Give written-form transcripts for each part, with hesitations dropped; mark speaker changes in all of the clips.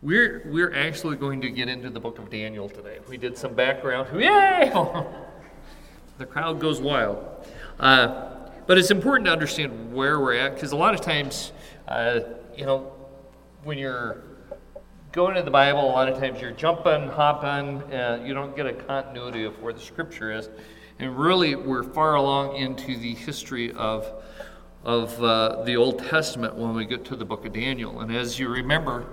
Speaker 1: We're actually going to get into the book of Daniel today. We did some background. Yay! The crowd goes wild. But it's important to understand where we're at, because a lot of times, when you're going to the Bible, a lot of times you're jumping, hopping, and you don't get a continuity of where the Scripture is. And really, we're far along into the history of the Old Testament when we get to the book of Daniel. And as you remember,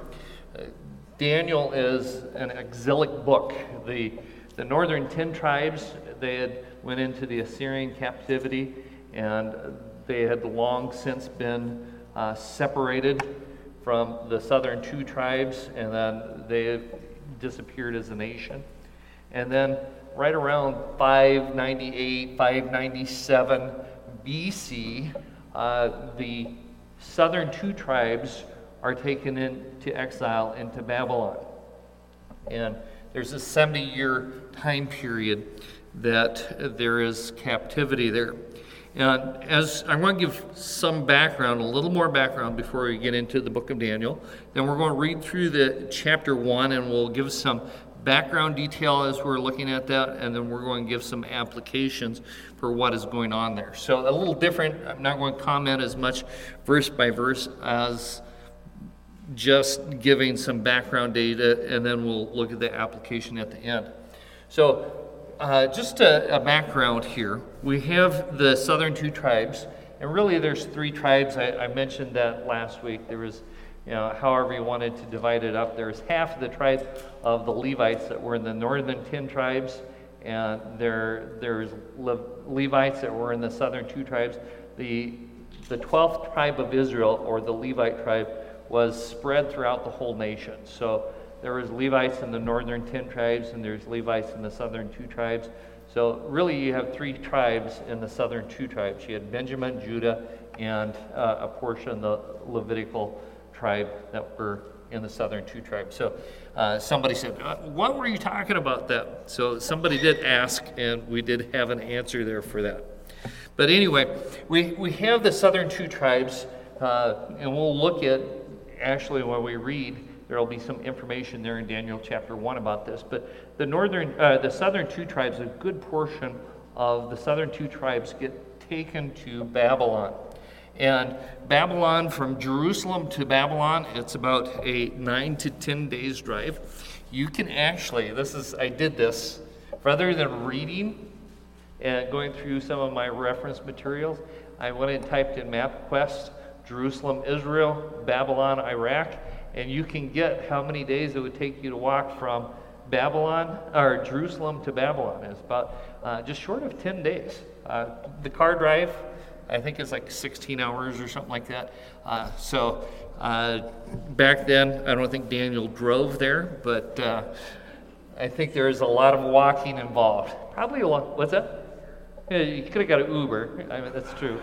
Speaker 1: Daniel is an exilic book. The northern 10 tribes, they had went into the Assyrian captivity, and they had long since been separated from the southern 2 tribes, and then they disappeared as a nation. And then right around 598, 597 BC, the southern 2 tribes are taken into exile into Babylon. And there's a 70-year time period that there is captivity there. And as I want to give some background, a little more background before we get into the book of Daniel, then we're going to read through the chapter 1, and we'll give some background detail as we're looking at that, and then we're going to give some applications for what is going on there. So a little different. I'm not going to comment as much verse by verse as just giving some background data, and then we'll look at the application at the end. So just a background here. We have the southern 2 tribes, and really there's 3 tribes. I mentioned that last week. There was, however you wanted to divide it up, there's half of the tribe of the Levites that were in the northern 10 tribes, and there's Levites that were in the southern 2 tribes. The 12th tribe of Israel, or the Levite tribe, was spread throughout the whole nation. So there was Levites in the northern 10 tribes, and there's Levites in the southern 2 tribes. So really you have 3 tribes in the southern 2 tribes. You had Benjamin, Judah, and a portion of the Levitical tribe that were in the southern 2 tribes. So somebody said, what were you talking about that? So somebody did ask, and we did have an answer there for that. But anyway, we have the southern 2 tribes, and we'll look at, actually when we read, there will be some information there in Daniel chapter 1 about this. But the southern 2 tribes, a good portion of the southern 2 tribes get taken to Babylon. And Babylon, from Jerusalem to Babylon, it's about a 9 to 10 days drive. You can actually, I did this, rather than reading and going through some of my reference materials, I went and typed in MapQuest, Jerusalem, Israel, Babylon, Iraq, and you can get how many days it would take you to walk from Jerusalem to Babylon. It's about just short of 10 days. The car drive, I think it's like 16 hours or something like that. So back then, I don't think Daniel drove there, but I think there is a lot of walking involved. Probably a lot. What's that? Yeah, you could have got an Uber. I mean, that's true.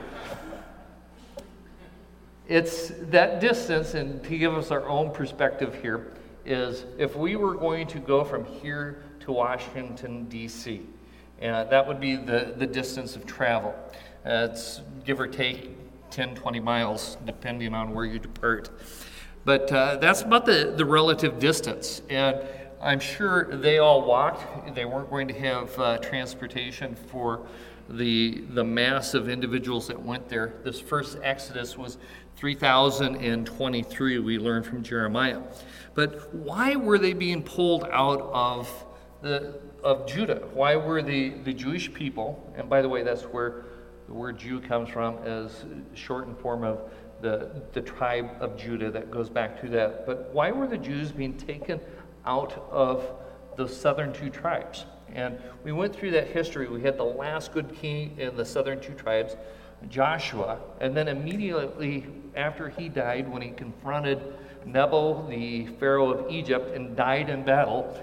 Speaker 1: It's that distance, and to give us our own perspective here, is if we were going to go from here to Washington, D.C., and that would be the distance of travel. It's give or take 10, 20 miles, depending on where you depart. But that's about the relative distance. And I'm sure they all walked. They weren't going to have transportation for the mass of individuals that went there. This first Exodus was 3,023, we learned from Jeremiah. But why were they being pulled out of Judah? Why were the Jewish people, and by the way, that's where the word Jew comes from, as shortened form of the tribe of Judah that goes back to that. But why were the Jews being taken out of the southern 2 tribes? And we went through that history. We had the last good king in the southern 2 tribes, Joshua, and then immediately after he died, when he confronted Nebu, the Pharaoh of Egypt, and died in battle,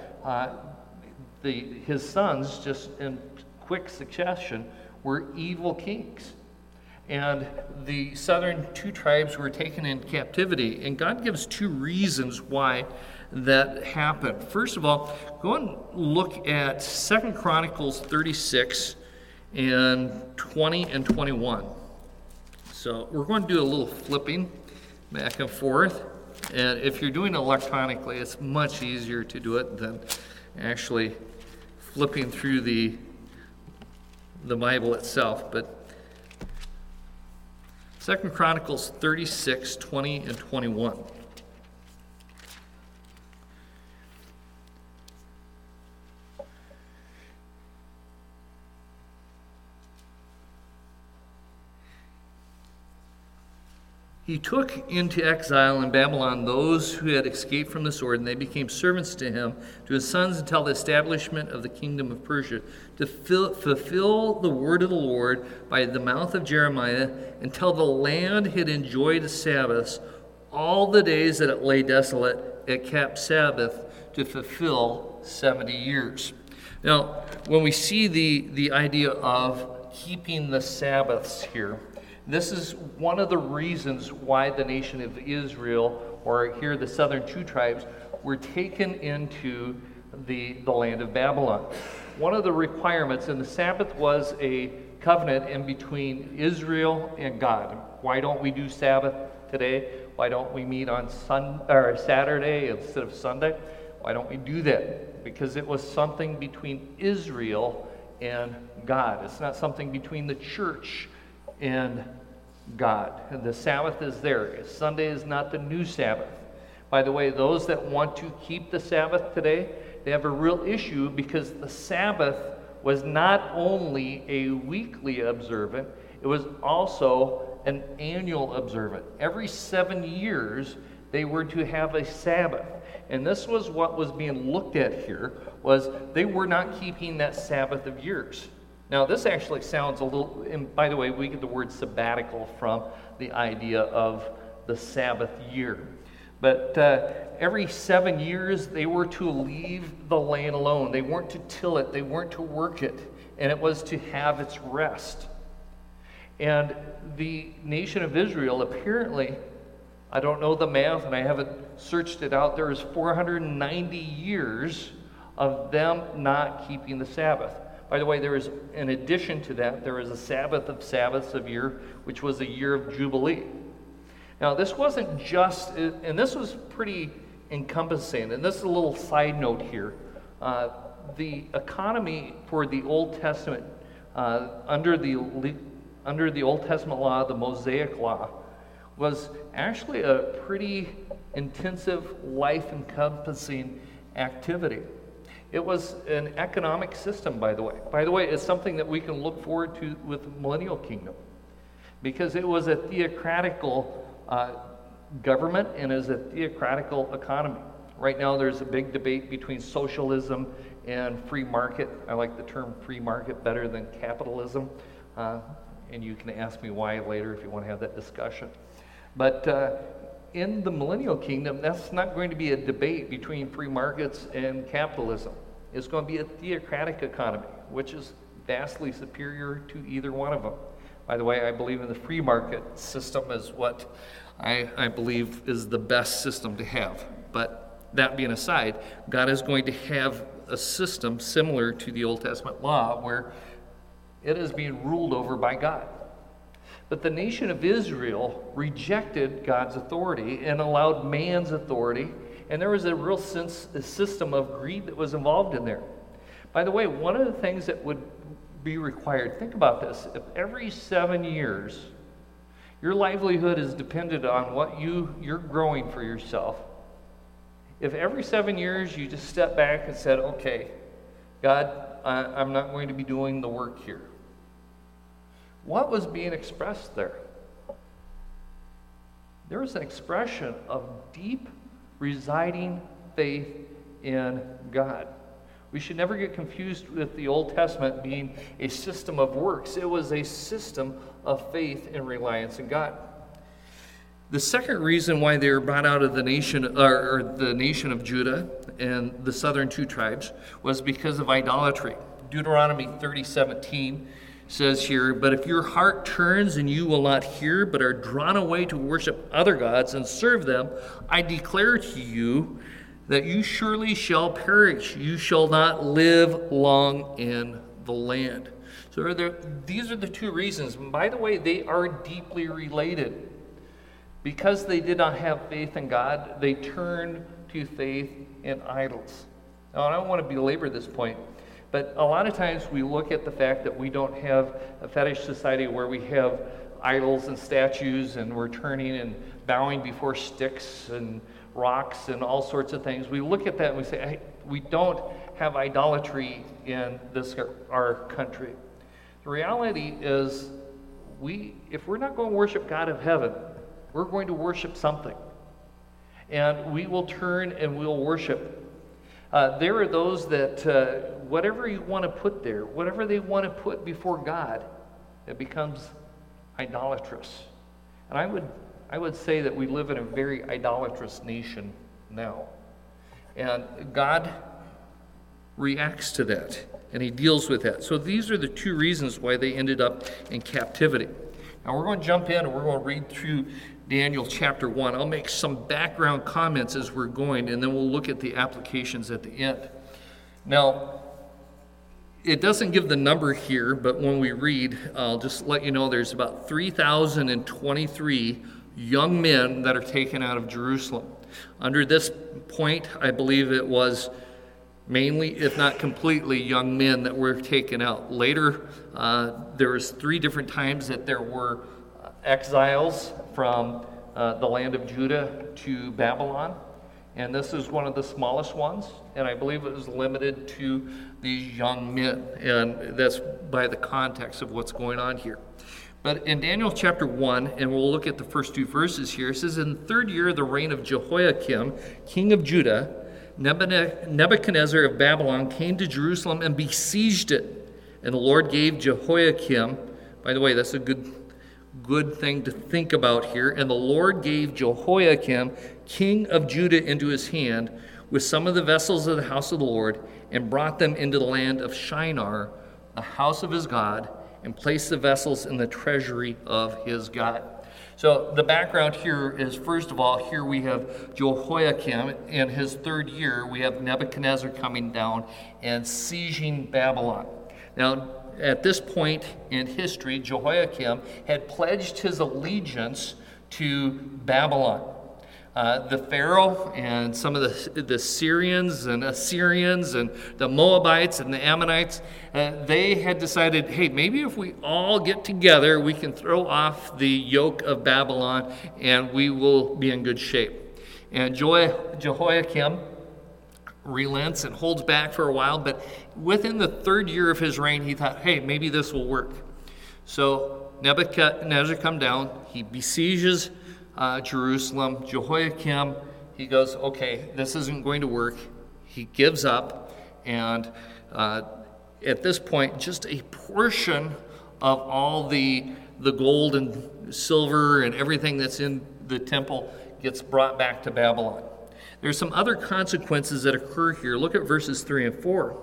Speaker 1: his sons, just in quick succession, were evil kings. And the southern 2 tribes were taken in captivity. And God gives 2 reasons why that happened. First of all, go and look at 2 Chronicles 36 and 20 and 21. So we're going to do a little flipping back and forth. And if you're doing it electronically, it's much easier to do it than actually flipping through the Bible itself. But 2 Chronicles 36, 20 and 21. He took into exile in Babylon those who had escaped from the sword, and they became servants to him, to his sons, until the establishment of the kingdom of Persia, to fulfill the word of the Lord by the mouth of Jeremiah, until the land had enjoyed the Sabbaths. All the days that it lay desolate, it kept Sabbath to fulfill 70 years. Now, when we see the idea of keeping the Sabbaths here, this is one of the reasons why the nation of Israel, or here the southern two tribes, were taken into the land of Babylon. One of the requirements, and the Sabbath was a covenant in between Israel and God. Why don't we do Sabbath today? Why don't we meet on Saturday instead of Sunday? Why don't we do that? Because it was something between Israel and God. It's not something between the church and God. And the Sabbath is there. Sunday is not the new Sabbath. By the way, those that want to keep the Sabbath today, they have a real issue, because the Sabbath was not only a weekly observant, it was also an annual observant. Every 7 years, they were to have a Sabbath. And this was what was being looked at here, was they were not keeping that Sabbath of years. Now, this actually sounds a little, and by the way, we get the word sabbatical from the idea of the Sabbath year. But every 7 years, they were to leave the land alone. They weren't to till it. They weren't to work it. And it was to have its rest. And the nation of Israel, apparently, I don't know the math, and I haven't searched it out, there is 490 years of them not keeping the Sabbath. By the way, there is, in addition to that, there is a Sabbath of Sabbaths of year, which was a year of Jubilee. Now, this wasn't just, and this was pretty encompassing, and this is a little side note here. The economy for the Old Testament, under the Old Testament law, the Mosaic law, was actually a pretty intensive, life-encompassing activity. It was an economic system, by the way. By the way, it's something that we can look forward to with the Millennial Kingdom, because it was a theocratical government and is a theocratical economy. Right now, there's a big debate between socialism and free market. I like the term free market better than capitalism, and you can ask me why later if you want to have that discussion. But in the Millennial Kingdom, that's not going to be a debate between free markets and capitalism. It's going to be a theocratic economy, which is vastly superior to either one of them. By the way, I believe in the free market system is what I believe is the best system to have. But that being aside, God is going to have a system similar to the Old Testament law where it is being ruled over by God. But the nation of Israel rejected God's authority and allowed man's authority, and there was a real system of greed that was involved in there. By the way, one of the things that would be required, think about this, if every 7 years your livelihood is dependent on what you're growing for yourself, if every 7 years you just step back and said, okay, God, I'm not going to be doing the work here. What was being expressed there? There was an expression of deep, residing faith in God. We should never get confused with the Old Testament being a system of works. It was a system of faith and reliance in God. The second reason why they were brought out of the nation, or the nation of Judah and the southern two tribes, was because of idolatry. Deuteronomy 30:17 says here, "But if your heart turns and you will not hear, but are drawn away to worship other gods and serve them, I declare to you that you surely shall perish. You shall not live long in the land." So these are the two reasons. And by the way, they are deeply related. Because they did not have faith in God, they turned to faith in idols. Now, I don't want to belabor this point, but a lot of times we look at the fact that we don't have a fetish society where we have idols and statues and we're turning and bowing before sticks and rocks and all sorts of things. We look at that and we say, hey, we don't have idolatry in our country. The reality is, if we're not going to worship God of heaven, we're going to worship something. And we will turn and we'll worship. There are those that whatever you want to put there, whatever they want to put before God, it becomes idolatrous. And I would say that we live in a very idolatrous nation now. And God reacts to that, and he deals with that. So these are the two reasons why they ended up in captivity. Now we're going to jump in and we're going to read through Daniel chapter 1. I'll make some background comments as we're going, and then we'll look at the applications at the end. Now, it doesn't give the number here, but when we read, I'll just let you know there's about 3,023 young men that are taken out of Jerusalem. Under this point, I believe it was mainly, if not completely, young men that were taken out. Later, there was 3 different times that there were exiles from the land of Judah to Babylon. And this is one of the smallest ones, and I believe it was limited to these young men, and that's by the context of what's going on here. But in Daniel chapter 1, and we'll look at the first 2 verses here, it says, in the 3rd year of the reign of Jehoiakim, king of Judah, Nebuchadnezzar of Babylon came to Jerusalem and besieged it. And the Lord gave Jehoiakim, by the way, that's a good thing to think about here. And the Lord gave Jehoiakim, king of Judah, into his hand with some of the vessels of the house of the Lord, and brought them into the land of Shinar, the house of his God, and placed the vessels in the treasury of his God. So the background here is, first of all, here we have Jehoiakim. In his 3rd year, we have Nebuchadnezzar coming down and sieging Babylon. Now, at this point in history, Jehoiakim had pledged his allegiance to Babylon. The Pharaoh and some of the Syrians and Assyrians and the Moabites and the Ammonites, they had decided, hey, maybe if we all get together, we can throw off the yoke of Babylon and we will be in good shape. And Jehoiakim relents and holds back for a while, but within the 3rd year of his reign, he thought, hey, maybe this will work. So Nebuchadnezzar come down, he besieges Jerusalem. Jehoiakim, he goes, okay, this isn't going to work. He gives up, and at this point, just a portion of all the gold and silver and everything that's in the temple gets brought back to Babylon. There's some other consequences that occur here. Look at verses 3 and 4.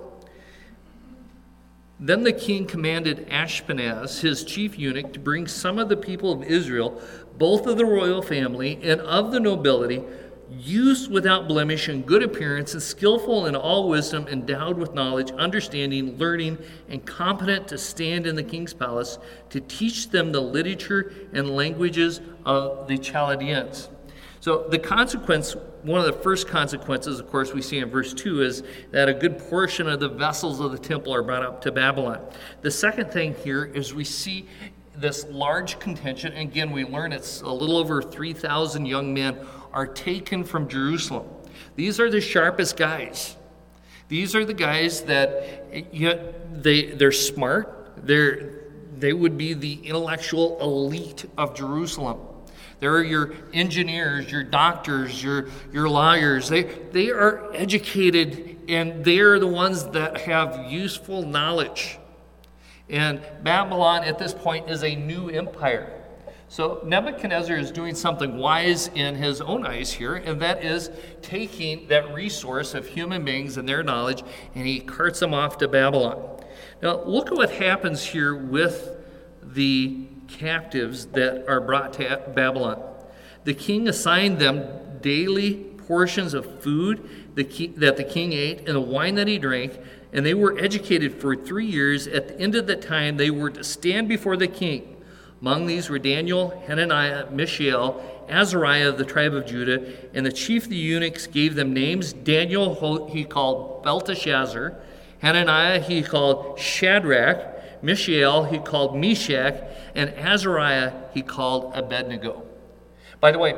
Speaker 1: Then the king commanded Ashpenaz, his chief eunuch, to bring some of the people of Israel, both of the royal family and of the nobility, youths without blemish and good appearance, and skillful in all wisdom, endowed with knowledge, understanding, learning, and competent to stand in the king's palace, to teach them the literature and languages of the Chaldeans. So the consequence, one of the first consequences, of course, we see in verse 2 is that a good portion of the vessels of the temple are brought up to Babylon. The second thing here is we see this large contingent. Again, we learn it's a little over 3,000 young men are taken from Jerusalem. These are the sharpest guys. These are the guys that they're smart. They would be the intellectual elite of Jerusalem. There are your engineers, your doctors, your lawyers. They are educated, and they are the ones that have useful knowledge. And Babylon at this point is a new empire. So Nebuchadnezzar is doing something wise in his own eyes here, and that is taking that resource of human beings and their knowledge, and he carts them off to Babylon. Now look at what happens here with the captives that are brought to Babylon. The king assigned them daily portions of food that the king ate and the wine that he drank, and they were educated for 3 years. At the end of that time, they were to stand before the king. Among these were Daniel, Hananiah, Mishael, Azariah of the tribe of Judah, and the chief of the eunuchs gave them names. Daniel he called Belteshazzar, Hananiah he called Shadrach, Mishael he called Meshach, and Azariah he called Abednego. By the way,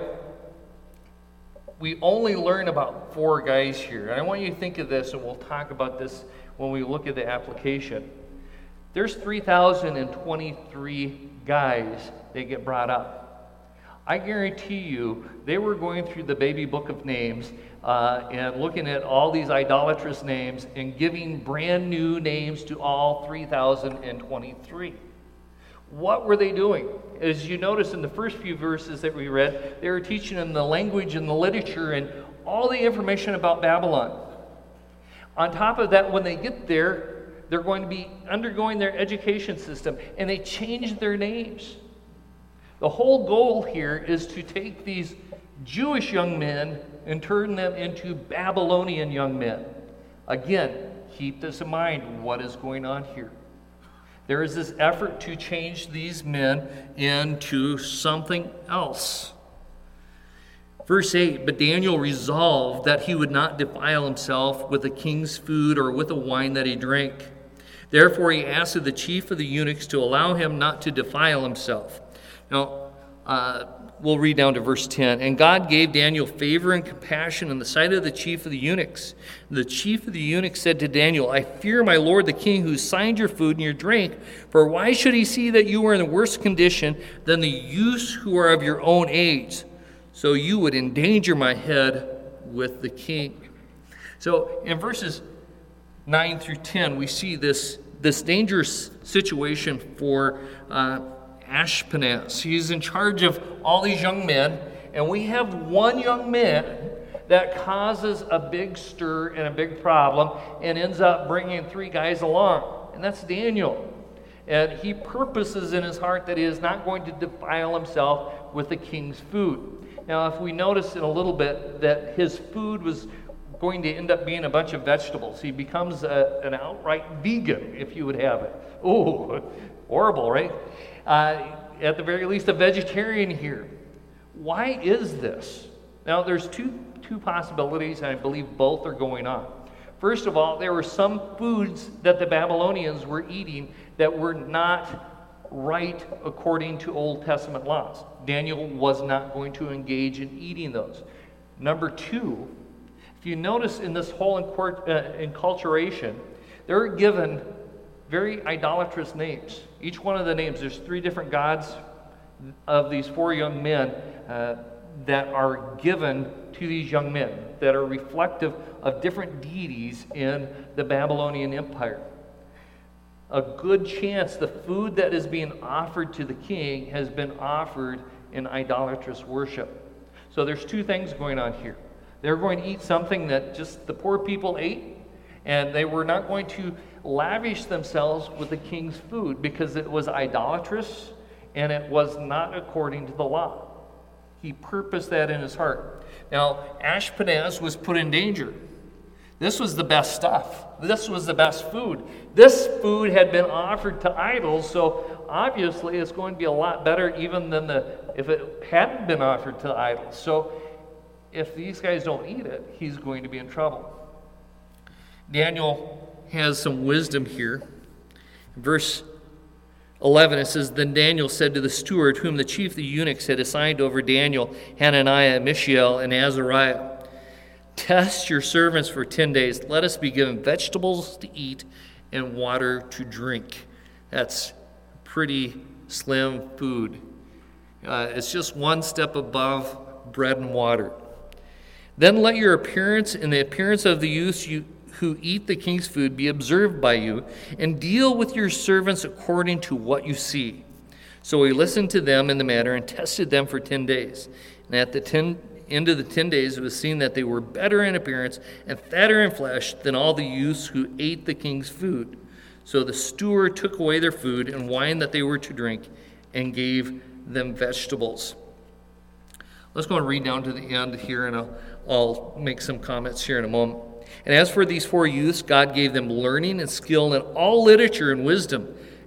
Speaker 1: we only learn about 4 guys here, and I want you to think of this, and we'll talk about this when we look at the application. There's 3,023 guys that get brought up. I guarantee you they were going through the baby book of names and looking at all these idolatrous names and giving brand new names to all 3,023. What were they doing? As you notice in the first few verses that we read, they were teaching them the language and the literature and all the information about Babylon. On top of that, when they get there, they're going to be undergoing their education system, and they change their names. The whole goal here is to take these Jewish young men and turn them into Babylonian young men. Again, keep this in mind, what is going on here. There is this effort to change these men into something else. Verse 8, but Daniel resolved that he would not defile himself with the king's food or with the wine that he drank. Therefore he asked of the chief of the eunuchs to allow him not to defile himself. Now, we'll read down to verse 10. And God gave Daniel favor and compassion in the sight of the chief of the eunuchs. The chief of the eunuchs said to Daniel, I fear my lord the king, who signed your food and your drink, for why should he see that you are in a worse condition than the youths who are of your own age? So you would endanger my head with the king. So in verses 9 through 10, we see this dangerous situation for Ashpenaz. He's in charge of all these young men, and we have one young man that causes a big stir and a big problem and ends up bringing 3 guys along, and that's Daniel. And he purposes in his heart that he is not going to defile himself with the king's food. Now, if we notice in a little bit that his food was going to end up being a bunch of vegetables, he becomes an outright vegan, if you would have it. Oh, horrible, right? At the very least, a vegetarian here. Why is this? Now, there's two possibilities, and I believe both are going on. First of all, there were some foods that the Babylonians were eating that were not right according to Old Testament laws. Daniel was not going to engage in eating those. Number 2, if you notice in this whole enculturation, they're given very idolatrous names. Each one of the names, there's 3 different gods of these 4 young men that are given to these young men that are reflective of different deities in the Babylonian Empire. A good chance the food that is being offered to the king has been offered in idolatrous worship. So there's 2 things going on here. They're going to eat something that just the poor people ate, and they were not going to lavish themselves with the king's food because it was idolatrous and it was not according to the law. He purposed that in his heart. Now, Ashpenaz was put in danger. This was the best stuff. This was the best food. This food had been offered to idols, so obviously it's going to be a lot better even than if it hadn't been offered to idols. So if these guys don't eat it, he's going to be in trouble. Daniel has some wisdom here. Verse 11, it says, Then Daniel said to the steward, whom the chief of the eunuchs had assigned over Daniel, Hananiah, Mishael, and Azariah, Test your servants for 10 days. Let us be given vegetables to eat and water to drink. That's pretty slim food. It's just one step above bread and water. Then let your appearance and the appearance of the youths who eat the king's food be observed by you, and deal with your servants according to what you see. So he listened to them in the matter and tested them for 10 days. And at the end of the 10 days, it was seen that they were better in appearance and fatter in flesh than all the youths who ate the king's food. So the steward took away their food and wine that they were to drink and gave them vegetables. Let's go and read down to the end here, and I'll make some comments here in a moment. And as for these 4 youths, God gave them learning and skill in all literature and wisdom.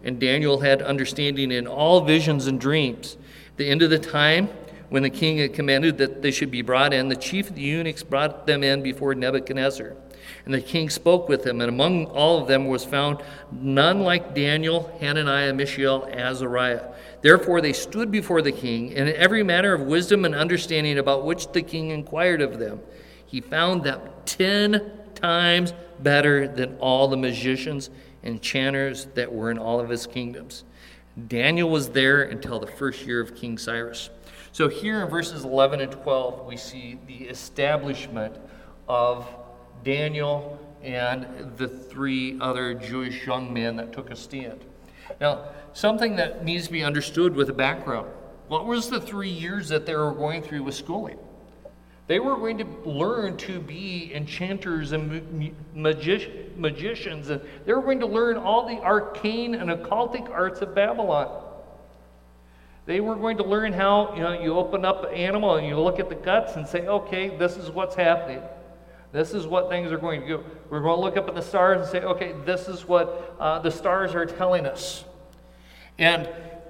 Speaker 1: and Daniel had understanding in all visions and dreams. At the end of the time, when the king had commanded that they should be brought in, the chief of the eunuchs brought them in before Nebuchadnezzar. And the king spoke with them, and among all of them was found none like Daniel, Hananiah, Mishael, Azariah. Therefore they stood before the king, and in every manner of wisdom and understanding about which the king inquired of them, he found them 10 times better than all the magicians and enchanters that were in all of his kingdoms. Daniel was there until the first year of King Cyrus. So here in verses 11 and 12, we see the establishment of Daniel and the 3 other Jewish young men that took a stand. Now, something that needs to be understood with the background. What was the 3 years that they were going through with schooling? They were going to learn to be enchanters and magicians, and they were going to learn all the arcane and occultic arts of Babylon. They were going to learn how, you open up an animal and you look at the guts and say, okay, this is what's happening. This is what things are going to go. We're going to look up at the stars and say, okay, this is what the stars are telling us. And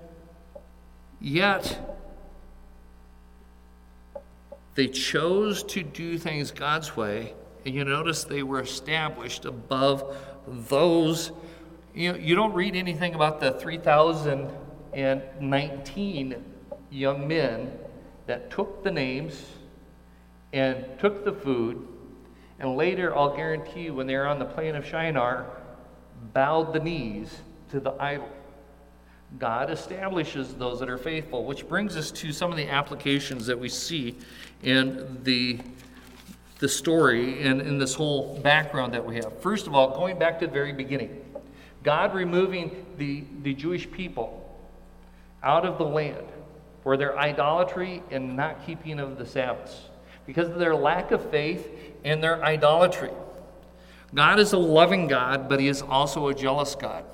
Speaker 1: yet, they chose to do things God's way, and you notice they were established above those. You don't read anything about the 3,019 young men that took the names and took the food, and later, I'll guarantee you, when they were on the plain of Shinar, bowed the knees to the idol. God establishes those that are faithful, which brings us to some of the applications that we see in the story and in this whole background that we have. First of all, going back to the very beginning, God removing the Jewish people out of the land for their idolatry and not keeping of the Sabbaths, because of their lack of faith and their idolatry. God is a loving God, but he is also a jealous God.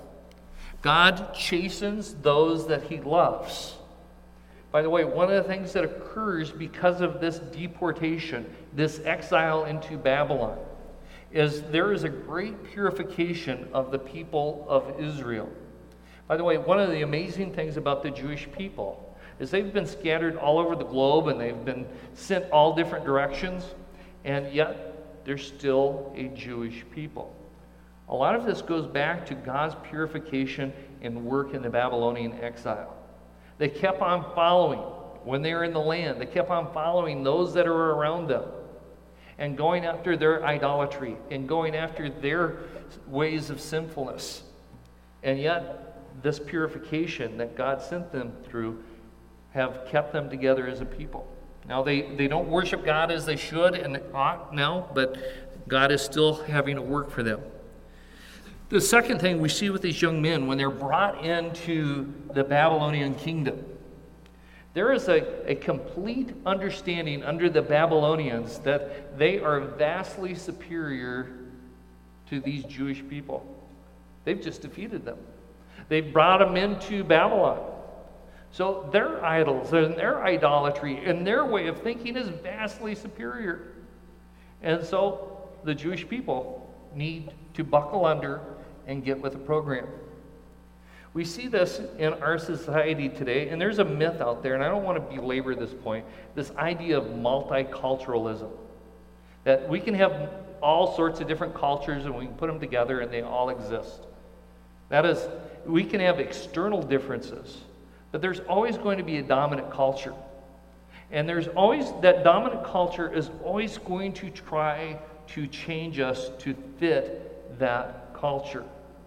Speaker 1: God chastens those that he loves. By the way, one of the things that occurs because of this deportation, this exile into Babylon, is there is a great purification of the people of Israel. By the way, one of the amazing things about the Jewish people is they've been scattered all over the globe and they've been sent all different directions, and yet they're still a Jewish people. A lot of this goes back to God's purification and work in the Babylonian exile. They kept on following when they were in the land. They kept on following those that are around them and going after their idolatry and going after their ways of sinfulness. And yet, this purification that God sent them through have kept them together as a people. Now, they don't worship God as they should and ought now, but God is still having to work for them. The second thing we see with these young men, when they're brought into the Babylonian kingdom, there is a complete understanding under the Babylonians that they are vastly superior to these Jewish people. They've just defeated them. They've brought them into Babylon. So their idols and their idolatry and their way of thinking is vastly superior. And so the Jewish people need to buckle under and get with the program. We see this in our society today, and there's a myth out there, and I don't want to belabor this point, this idea of multiculturalism. That we can have all sorts of different cultures and we can put them together and they all exist. That is, we can have external differences, but there's always going to be a dominant culture. And there's always, that dominant culture is always going to try to change us to fit that culture.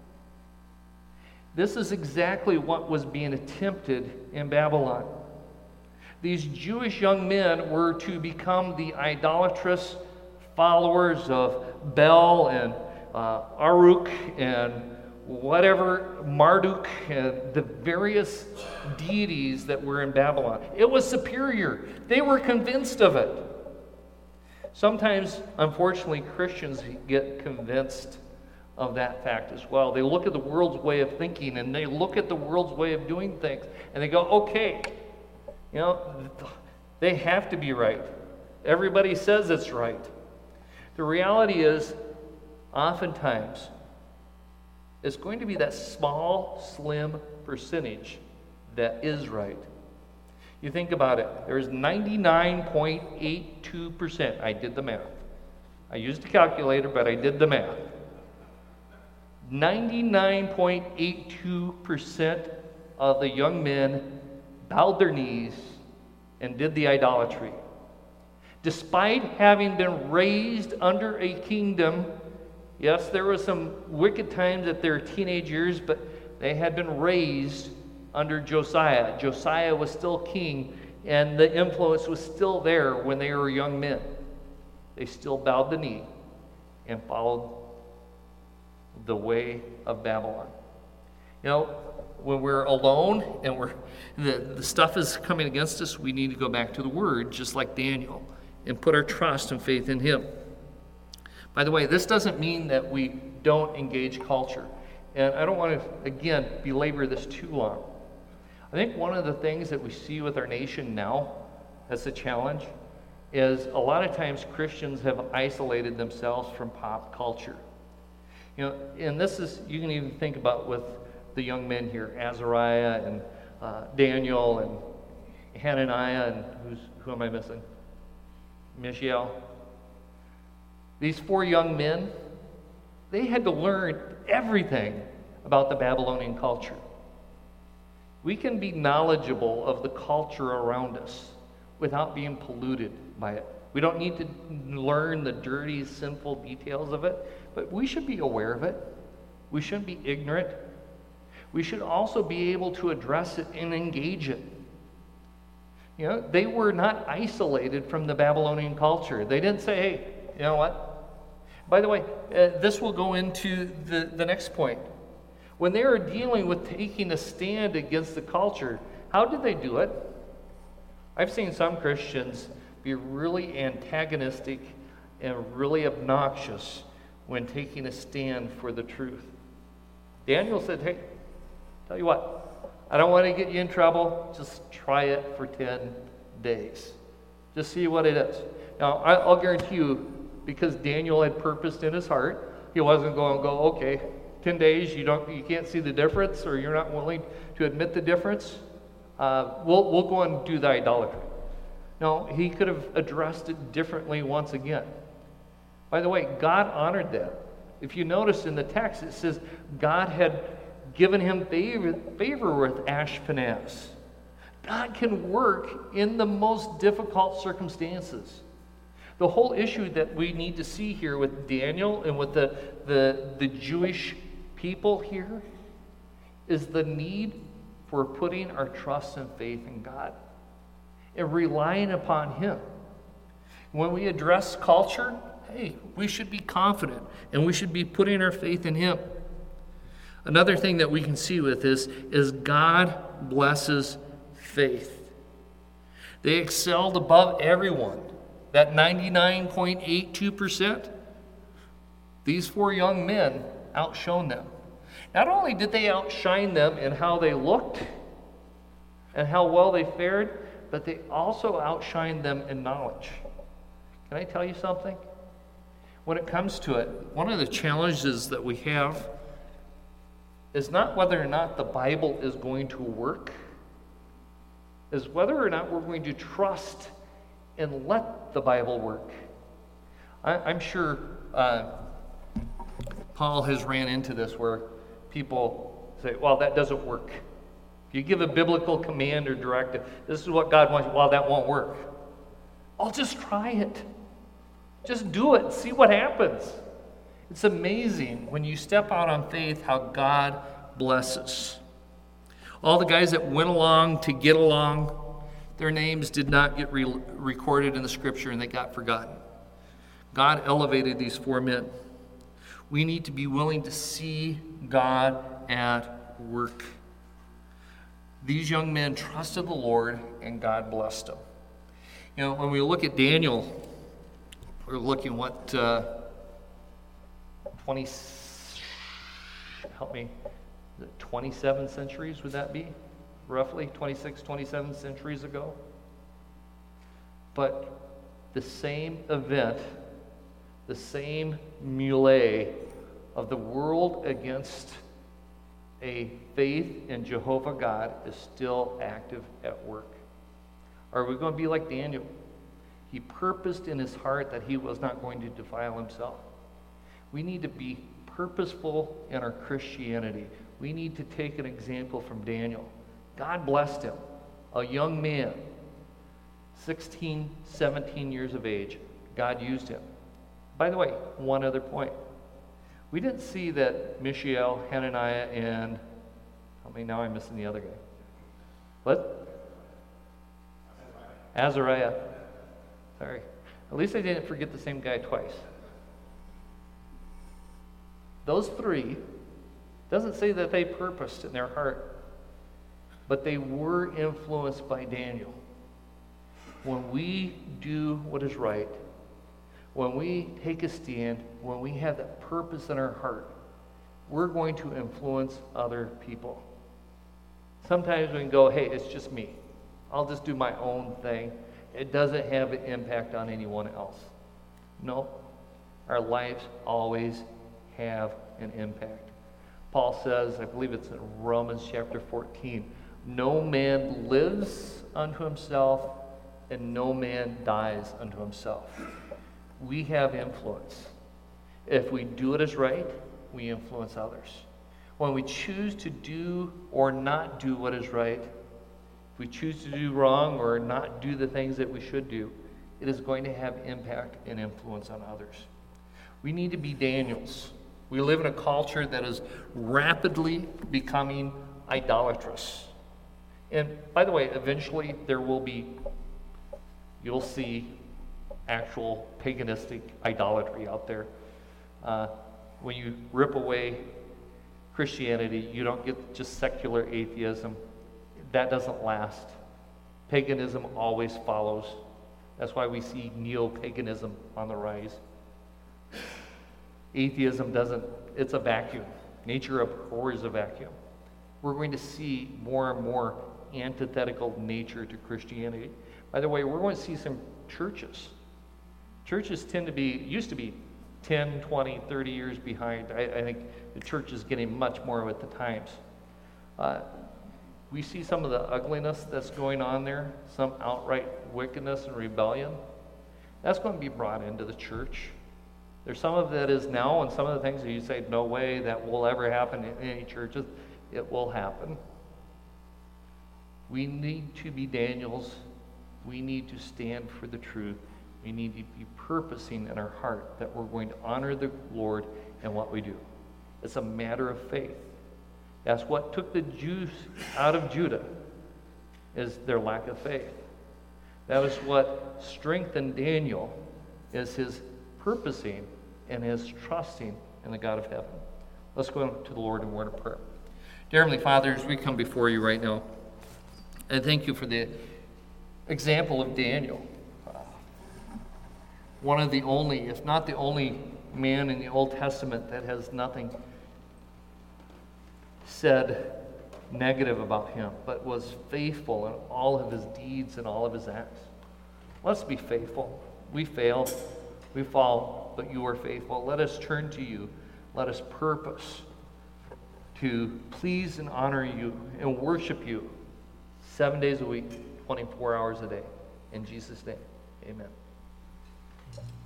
Speaker 1: This is exactly what was being attempted in Babylon. These Jewish young men were to become the idolatrous followers of Bel and Aruk and whatever, Marduk, and the various deities that were in Babylon. It was superior. They were convinced of it. Sometimes, unfortunately, Christians get convinced of that fact as well. They look at the world's way of thinking and they look at the world's way of doing things and they go, okay, they have to be right. Everybody says it's right. The reality is, oftentimes, It's going to be that small, slim percentage that is right. You think about it. There's 99.82%. I did the math. I used a calculator, but I did the math. 99.82% of the young men bowed their knees and did the idolatry. Despite having been raised under a kingdom, yes, there were some wicked times at their teenage years, but they had been raised under Josiah. Josiah was still king, and the influence was still there when they were young men. They still bowed the knee and followed the way of Babylon. You know, when we're alone and the stuff is coming against us, we need to go back to the Word, just like Daniel, and put our trust and faith in Him. By the way, this doesn't mean that we don't engage culture. And I don't want to, again, belabor this too long. I think one of the things that we see with our nation now as a challenge is a lot of times Christians have isolated themselves from pop culture. You know, and this is, you can even think about with the young men here, Azariah and Daniel and Hananiah and who am I missing? Mishael. These 4 young men, they had to learn everything about the Babylonian culture. We can be knowledgeable of the culture around us without being polluted by it. We don't need to learn the dirty, sinful details of it, but we should be aware of it. We shouldn't be ignorant. We should also be able to address it and engage it. You know, they were not isolated from the Babylonian culture. They didn't say, hey, you know what? By the way, this will go into the next point. When they were dealing with taking a stand against the culture, how did they do it? I've seen some Christians be really antagonistic and really obnoxious when taking a stand for the truth. Daniel said, hey, tell you what, I don't want to get you in trouble. Just try it for 10 days. Just see what it is. Now, I'll guarantee you, because Daniel had purposed in his heart, he wasn't going to go, okay, 10 days, you can't see the difference, or you're not willing to admit the difference. We'll go and do the idolatry. No, he could have addressed it differently once again. By the way, God honored that. If you notice in the text, it says God had given him favor with Ashpenaz. God can work in the most difficult circumstances. The whole issue that we need to see here with Daniel and with the Jewish people here is the need for putting our trust and faith in God and relying upon Him. When we address culture, hey, we should be confident and we should be putting our faith in Him. Another thing that we can see with this is God blesses faith. They excelled above everyone. That 99.82%, these 4 young men outshone them. Not only did they outshine them in how they looked and how well they fared, but they also outshined them in knowledge. Can I tell you something? When it comes to it, one of the challenges that we have is not whether or not the Bible is going to work, is whether or not we're going to trust and let the Bible work. I'm sure Paul has ran into this where people say, well, that doesn't work. If you give a biblical command or directive, this is what God wants, well, that won't work. I'll just try it. Just do it. See what happens. It's amazing when you step out on faith how God blesses. All the guys that went along to get along, their names did not get recorded in the Scripture and they got forgotten. God elevated these 4 men. We need to be willing to see God at work. These young men trusted the Lord and God blessed them. You know, when we look at Daniel, we're looking what, 27 centuries would that be? Roughly 26, 27 centuries ago. But the same event, the same melee of the world against a faith in Jehovah God is still active at work. Are we going to be like Daniel? He purposed in his heart that he was not going to defile himself. We need to be purposeful in our Christianity. We need to take an example from Daniel. God blessed him, a young man, 16, 17 years of age. God used him. By the way, one other point. We didn't see that Mishael, Hananiah, and now I'm missing the other guy. What? Azariah. Sorry. At least I didn't forget the same guy twice. Those three, doesn't say that they purposed in their heart, but they were influenced by Daniel. When we do what is right, when we take a stand, when we have that purpose in our heart, we're going to influence other people. Sometimes we can go, hey, it's just me. I'll just do my own thing. It doesn't have an impact on anyone else. No, our lives always have an impact. Paul says, I believe it's in Romans chapter 14, no man lives unto himself, and no man dies unto himself. We have influence. If we do what is right, we influence others. When we choose to do or not do what is right, if we choose to do wrong or not do the things that we should do, it is going to have impact and influence on others. We need to be Daniels. We live in a culture that is rapidly becoming idolatrous. And by the way, eventually you'll see actual paganistic idolatry out there. When you rip away Christianity, you don't get just secular atheism. That doesn't last. Paganism always follows. That's why we see neo-paganism on the rise. Atheism doesn't, it's a vacuum. Nature abhors a vacuum. We're going to see more and more antithetical nature to Christianity. By the way, we're going to see some churches. Churches used to be 10, 20, 30 years behind. I think the church is getting much more with the times. We see some of the ugliness that's going on there, some outright wickedness and rebellion. That's going to be brought into the church. There's some of that is now, and some of the things that you say, no way that will ever happen in any churches. It will happen. We need to be Daniels. We need to stand for the truth. We need to be purposing in our heart that we're going to honor the Lord in what we do. It's a matter of faith. That's what took the Jews out of Judah, is their lack of faith. That was what strengthened Daniel, is his purposing and his trusting in the God of heaven. Let's go to the Lord in word of prayer. Dear Heavenly Father, as we come before you right now, I thank you for the example of Daniel. One of the only, if not the only man in the Old Testament that has nothing said negative about him, but was faithful in all of his deeds and all of his acts. Let's be faithful. We fail, we fall, but you are faithful. Let us turn to you. Let us purpose to please and honor you and worship you 7 days a week, 24 hours a day. In Jesus' name, amen.